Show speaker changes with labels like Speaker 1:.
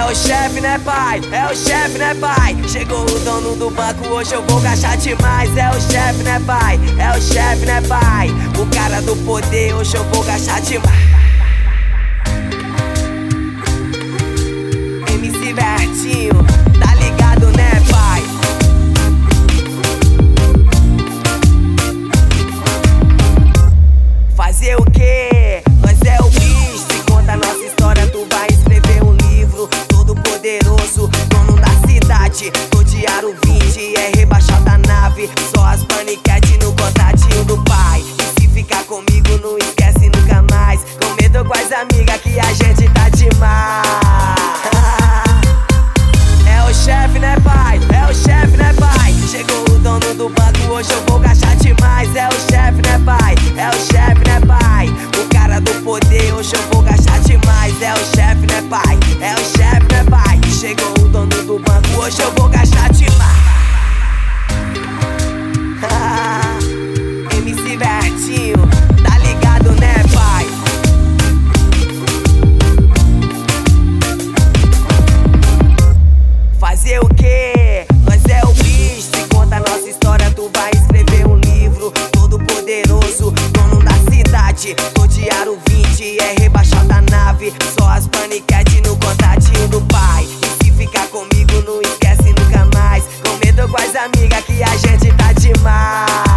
Speaker 1: o chefe, né pai? É o chefe, né pai? Chegou o dono do banco, hoje eu vou gastar demais. É o chefe, né pai? É o chefe, né pai? O cara do poder, hoje eu vou gastar demais. MC Vertinho, tá ligado, né pai? Fazer o quê? Nós é o bicho. Se conta a nossa história, tu vai escrever um livro. Todo poderoso, dono da cidade. No diário 20 é rebaixado da nave. Só as paniquete no contatinho do pai. E se ficar comigo, não esquece nunca mais. Comenta com as amigas que a gente tá demais. É o chefe, né pai? É o chefe, né pai? Chegou o dono do banco, hoje eu vou gastar demais. É o chefe, né pai? É o chefe, né pai? O cara do poder, hoje eu vou gastar demais. É o chefe, né pai? É o chefe, né pai? Chegou o dono do banco, hoje eu vou gastar demais. MC Vertinho, tá ligado, né pai? Fazer o quê? Nós é o bicho. Se conta a nossa história, tu vai escrever um livro. Todo poderoso, dono da cidade. No diário 20 é rebaixado da nave. Só as paniquete no contatinho do pai. E se ficar comigo, não esquece nunca mais. Comenta com as amigas que a gente tá demais.